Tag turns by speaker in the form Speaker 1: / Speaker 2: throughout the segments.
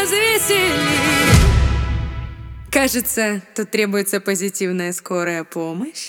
Speaker 1: развесели. Кажется, тут требуется позитивная скорая помощь.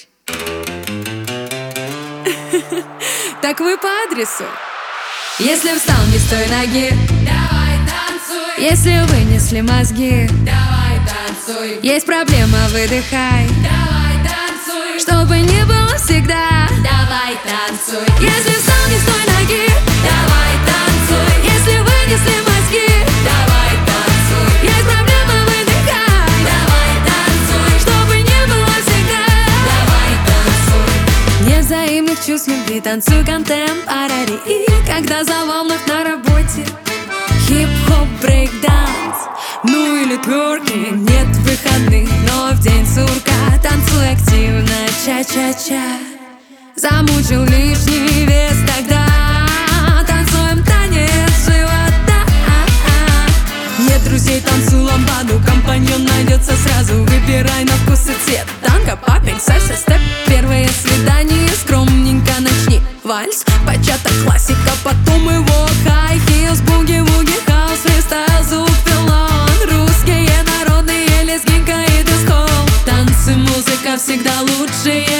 Speaker 1: Так вы по адресу. Если встал не с той ноги,
Speaker 2: Давай танцуй,
Speaker 1: если вынесли мозги,
Speaker 2: давай танцуй,
Speaker 1: есть проблема, выдыхай,
Speaker 2: давай танцуй,
Speaker 1: чтобы не было всегда.
Speaker 2: давай танцуй,
Speaker 1: Если встал не с той ноги,
Speaker 2: давай танцуй,
Speaker 1: если вынесли мозги,
Speaker 2: давай танцуй,
Speaker 1: есть проблема, выдыхай,
Speaker 2: давай танцуй,
Speaker 1: чтобы не было всегда.
Speaker 2: давай танцуй.
Speaker 1: Нет взаимных чувств любви, танцуй контемпорари. И когда завал вновь на работе, хип-хоп, брейк-данс, ну или тверки. Нет выходных, но в день сурка танцуй активно, ча-ча-ча. Замучил лишний вес, тогда танцуем танец живота. Нет друзей, танцуй ламбаду, компаньон найдется сразу. Выбирай на вкус и цвет. Танго, папинг, сальса, степ. Первое свидание, скромненько начни. Вальс, бачата, классика, потом его хай хилс, буги-вуги, хаус, фристайл, звук, пилон. Русские народные лезгинка и диско. Танцы, музыка всегда лучшие.